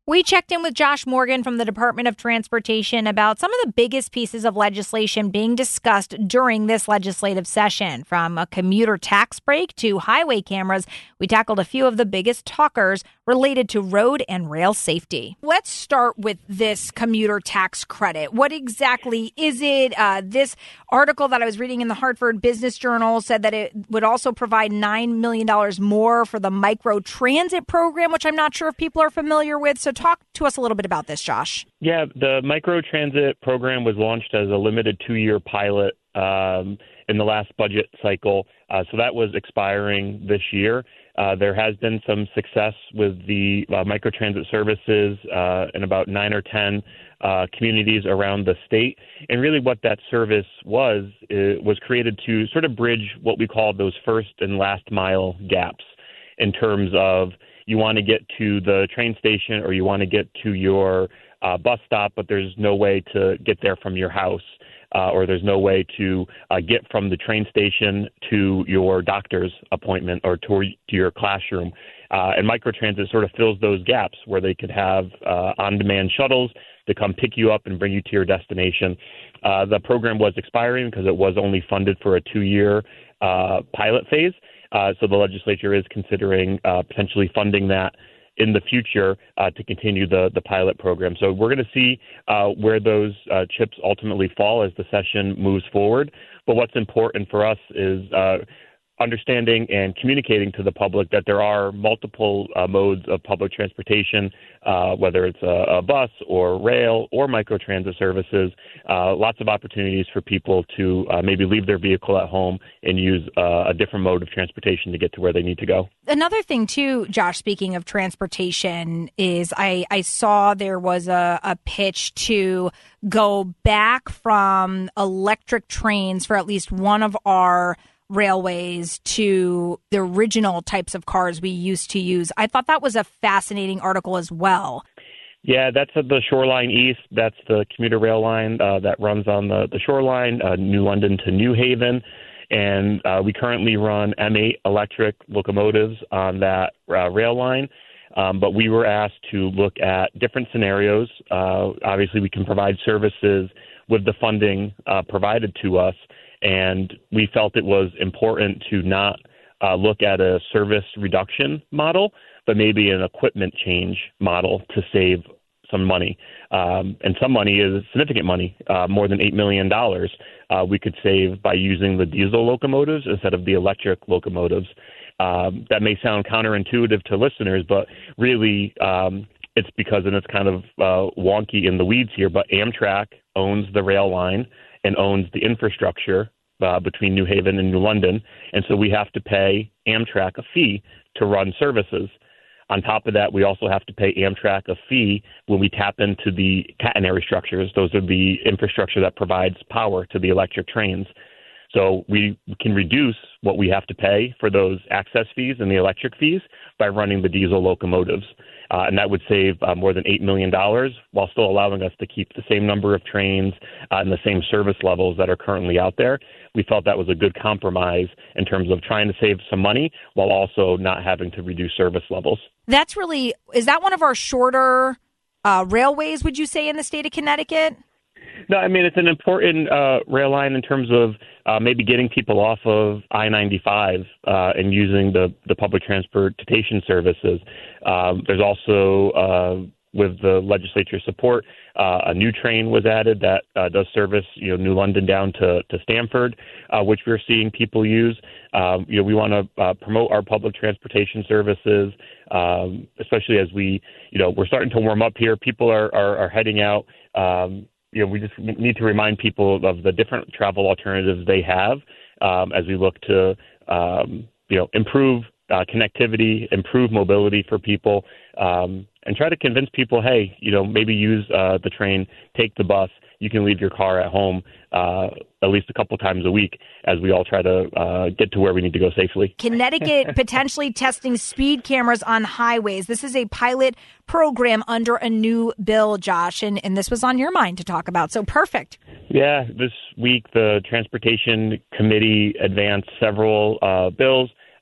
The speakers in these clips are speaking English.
We checked in with Josh Morgan from the Department of Transportation about some of the biggest pieces of legislation being discussed during this legislative session. From a commuter tax break to highway cameras, we tackled a few of the biggest talkers related to road and rail safety. Let's start with this commuter tax credit. What exactly is it? This article that I was reading in the Hartford Business Journal said that it would also provide $9 million more for the micro transit program, which I'm not sure if people are familiar with. So talk to us a little bit about this, Josh. Yeah, the micro transit program was launched as a limited 2-year pilot in the last budget cycle. So that was expiring this year. There has been some success with the microtransit services in about 9 or 10 communities around the state. And really what that service was created to sort of bridge what we call those first and last mile gaps in terms of you want to get to the train station or you want to get to your bus stop, but there's no way to get there from your house. Or there's no way to get from the train station to your doctor's appointment or to your classroom. And microtransit sort of fills those gaps where they could have on-demand shuttles to come pick you up and bring you to your destination. The program was expiring because it was only funded for a 2-year pilot phase. So the legislature is considering potentially funding that in the future to continue the pilot program. So we're going to see where those chips ultimately fall as the session moves forward. But what's important for us is understanding and communicating to the public that there are multiple modes of public transportation, whether it's a bus or rail or microtransit services, lots of opportunities for people to maybe leave their vehicle at home and use a different mode of transportation to get to where they need to go. Another thing, too, Josh, speaking of transportation, is I saw there was a pitch to go back from electric trains for at least one of our railways to the original types of cars we used to use. I thought that was a fascinating article as well. Yeah, that's at the Shoreline East. That's the commuter rail line that runs on the Shoreline, New London to New Haven. And we currently run M8 electric locomotives on that rail line. But we were asked to look at different scenarios. Obviously, we can provide services with the funding provided to us. And we felt it was important to not look at a service reduction model, but maybe an equipment change model to save some money. And some money is significant money, more than $8 million we could save by using the diesel locomotives instead of the electric locomotives. That may sound counterintuitive to listeners, but really it's because, and it's kind of wonky in the weeds here, but Amtrak owns the rail line and owns the infrastructure between New Haven and New London. And so we have to pay Amtrak a fee to run services. On top of that, we also have to pay Amtrak a fee when we tap into the catenary structures. Those are the infrastructure that provides power to the electric trains. So we can reduce what we have to pay for those access fees and the electric fees by running the diesel locomotives. And that would save more than $8 million while still allowing us to keep the same number of trains and the same service levels that are currently out there. We felt that was a good compromise in terms of trying to save some money while also not having to reduce service levels. Is that one of our shorter railways, would you say, in the state of Connecticut? No, I mean, it's an important rail line in terms of maybe getting people off of I-95 and using the public transportation services. There's also, with the legislature support, a new train was added that does service, New London down to Stamford, which we're seeing people use. We want to promote our public transportation services, especially as we're starting to warm up here. People are heading out. We just need to remind people of the different travel alternatives they have as we look to, improve connectivity, improve mobility for people, and try to convince people, hey, maybe use the train, take the bus. You can leave your car at home at least a couple times a week as we all try to get to where we need to go safely. Connecticut potentially testing speed cameras on highways. This is a pilot program under a new bill, Josh, and this was on your mind to talk about. So perfect. Yeah, this week the Transportation Committee advanced several bills.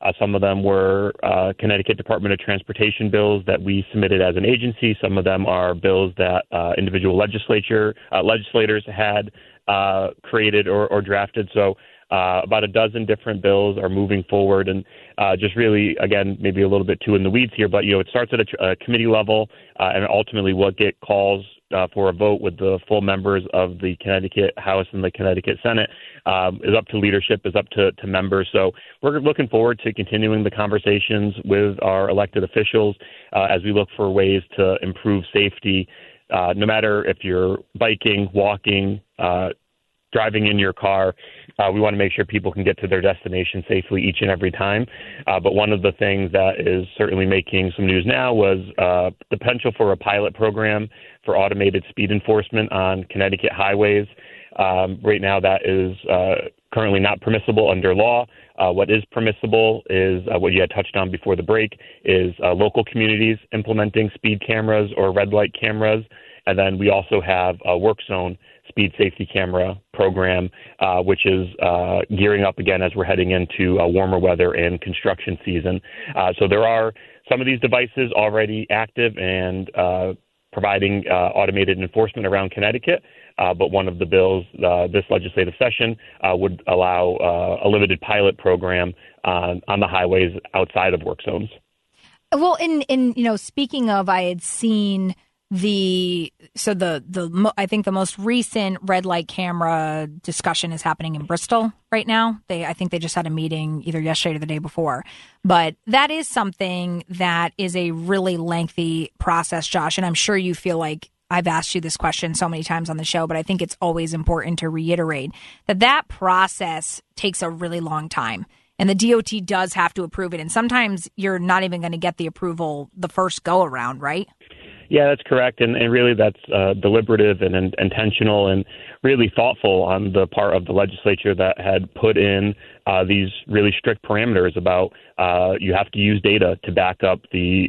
Some of them were Connecticut Department of Transportation bills that we submitted as an agency. Some of them are bills that individual legislators had created or drafted. So about a dozen different bills are moving forward, and just really, again, maybe a little bit too in the weeds here, but it starts at a committee level, and ultimately will get calls for a vote with the full members of the Connecticut House and the Connecticut Senate. Is up to leadership, is up to members. So we're looking forward to continuing the conversations with our elected officials as we look for ways to improve safety, no matter if you're biking, walking, driving in your car. We want to make sure people can get to their destination safely each and every time. But one of the things that is certainly making some news now was the potential for a pilot program for automated speed enforcement on Connecticut highways. Right now, that is currently not permissible under law. What is permissible is what you had touched on before the break, is local communities implementing speed cameras or red light cameras. And then we also have a work zone speed safety camera program, which is gearing up again as we're heading into warmer weather and construction season. So there are some of these devices already active and providing automated enforcement around Connecticut. But one of the bills this legislative session would allow a limited pilot program on the highways outside of work zones. Well, in speaking of, I had seen I think the most recent red light camera discussion is happening in Bristol right now. I think they just had a meeting either yesterday or the day before. But that is something that is a really lengthy process, Josh. And I'm sure you feel like I've asked you this question so many times on the show, but I think it's always important to reiterate that process takes a really long time. And the DOT does have to approve it. And sometimes you're not even going to get the approval the first go around, right? Yeah, that's correct. And really that's deliberative and intentional and really thoughtful on the part of the legislature that had put in these really strict parameters about you have to use data to back up the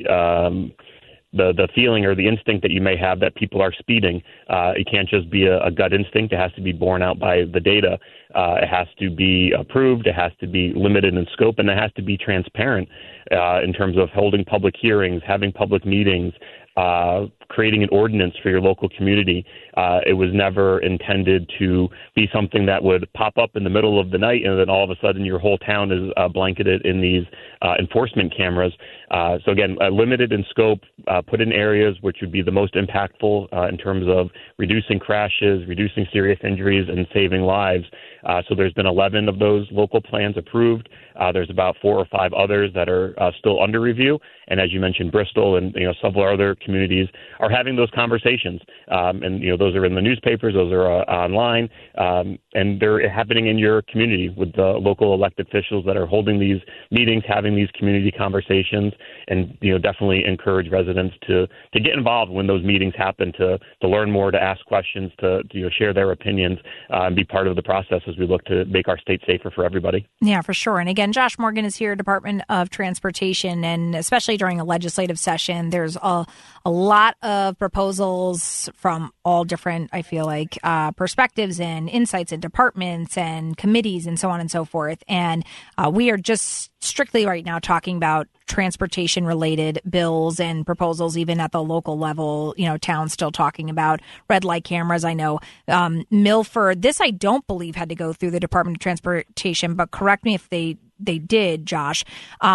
feeling or the instinct that you may have that people are speeding. It can't just be a gut instinct. It has to be borne out by the data. It has to be approved. It has to be limited in scope, and it has to be transparent in terms of holding public hearings, having public meetings, creating an ordinance for your local community. It was never intended to be something that would pop up in the middle of the night and then all of a sudden your whole town is blanketed in these enforcement cameras. So again, limited in scope, put in areas which would be the most impactful in terms of reducing crashes, reducing serious injuries, and saving lives. So there's been 11 of those local plans approved. There's about 4 or 5 others that are still under review. And as you mentioned, Bristol and several other communities are having those conversations. And those are in the newspapers, those are online, and they're happening in your community with the local elected officials that are holding these meetings, having these community conversations, and definitely encourage residents to get involved when those meetings happen, to learn more, to ask questions, to share their opinions, and be part of the process as we look to make our state safer for everybody. Yeah, for sure. And again, Josh Morgan is here, Department of Transportation, and especially during a legislative session, there's a lot of proposals from all different, I feel like, perspectives and insights and departments and committees and so on and so forth. And we are just strictly right now talking about transportation related bills and proposals, even at the local level. Towns still talking about red light cameras. I know Milford, this I don't believe had to go through the Department of Transportation, but correct me if they did, Josh.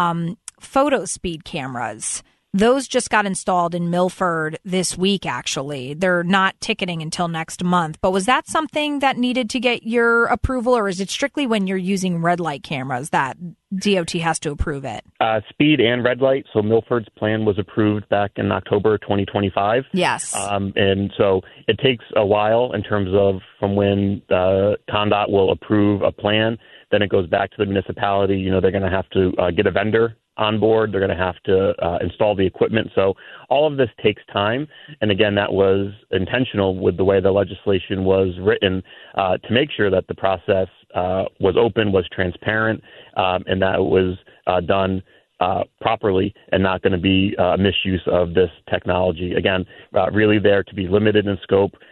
Photo speed cameras. Those just got installed in Milford this week, actually. They're not ticketing until next month. But was that something that needed to get your approval, or is it strictly when you're using red light cameras that DOT has to approve it? Speed and red light. So Milford's plan was approved back in October 2025. Yes. And so it takes a while in terms of from when ConnDOT will approve a plan. Then it goes back to the municipality. They're going to have to get a vendor on board. They're going to have to install the equipment. So all of this takes time. And again, that was intentional with the way the legislation was written to make sure that the process was open, was transparent, and that it was done properly and not going to be a misuse of this technology. Again, really there to be limited in scope,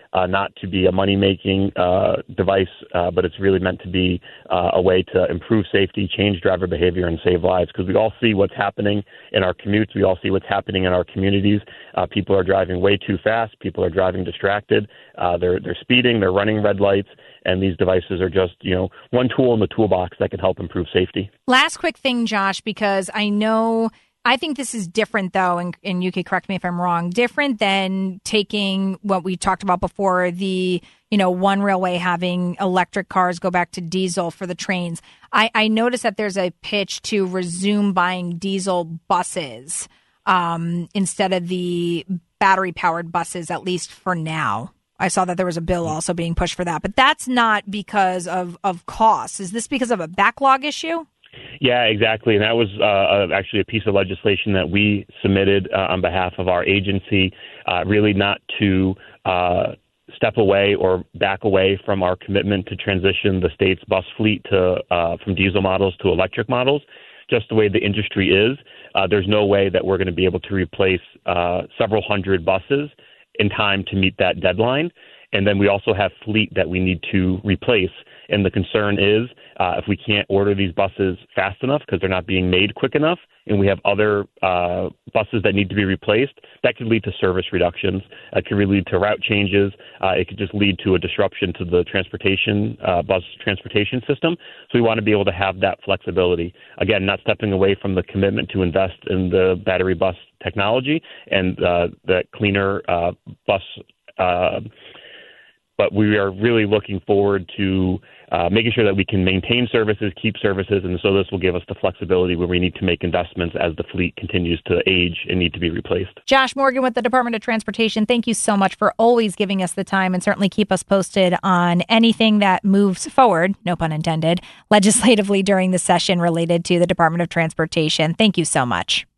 not to be a money-making device, but it's really meant to be a way to improve safety, change driver behavior, and save lives. Because we all see what's happening in our commutes. We all see what's happening in our communities. People are driving way too fast. People are driving distracted. They're speeding. They're running red lights. And these devices are just, one tool in the toolbox that can help improve safety. Last quick thing, Josh, because I think this is different, though, and you could correct me if I'm wrong, different than taking what we talked about before, the, one railway having electric cars go back to diesel for the trains. I noticed that there's a pitch to resume buying diesel buses instead of the battery-powered buses, at least for now. I saw that there was a bill also being pushed for that. But that's not because of costs. Is this because of a backlog issue? Yeah, exactly. And that was actually a piece of legislation that we submitted on behalf of our agency, really not to step away or back away from our commitment to transition the state's bus fleet to from diesel models to electric models. Just the way the industry is, there's no way that we're going to be able to replace several hundred buses in time to meet that deadline. And then we also have fleet that we need to replace. And the concern is if we can't order these buses fast enough because they're not being made quick enough, and we have other buses that need to be replaced, that could lead to service reductions. It could really lead to route changes. It could just lead to a disruption to the bus transportation system. So we want to be able to have that flexibility. Again, not stepping away from the commitment to invest in the battery bus technology and the cleaner bus. But we are really looking forward to making sure that we can maintain services, keep services, and so this will give us the flexibility where we need to make investments as the fleet continues to age and need to be replaced. Josh Morgan with the Department of Transportation, thank you so much for always giving us the time, and certainly keep us posted on anything that moves forward, no pun intended, legislatively during the session related to the Department of Transportation. Thank you so much.